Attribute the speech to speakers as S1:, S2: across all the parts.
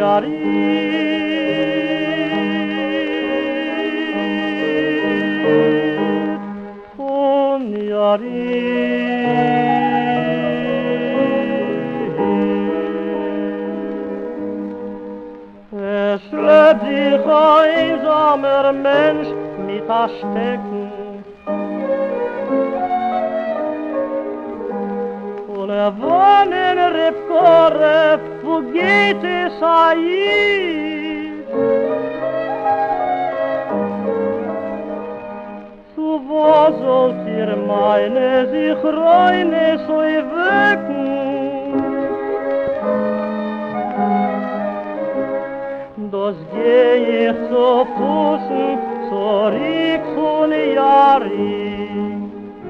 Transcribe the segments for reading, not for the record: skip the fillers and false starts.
S1: Es lebt sich ein einsamer Mensch mit a Stecken und wohnt in Repkore, wo geht es Aid? Zu wo sollt ihr meine sich reine so wecken? Das geh ich zu Fußen zurück von Jahren.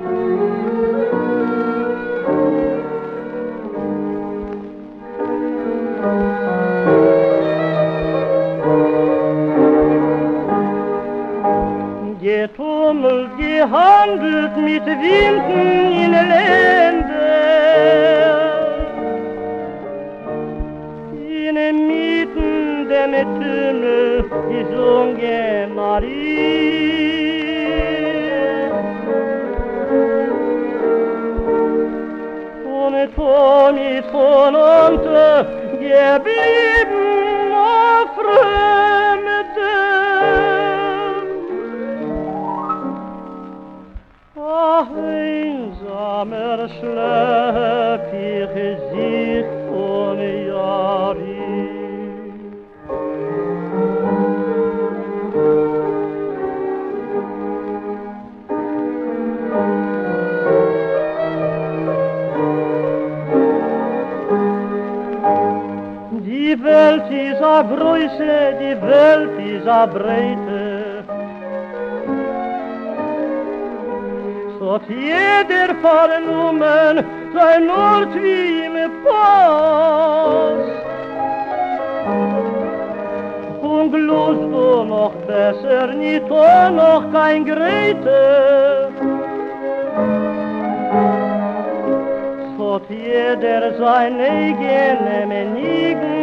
S1: Getummelt, gehandelt mit Winden in Ländern, in Mieten dem Tunnel gesungen Marie. Und mit von unten geblieben auf Fremden. Ach, einsamer schlepp ich sich von Jahren. Die Welt ist a Größe, die Welt ist a Breite. So hat jeder vernommen sein Ort wie im Pass. Und lust du noch besser, nicht noch kein Grete. So hat jeder sein eigenes Menigen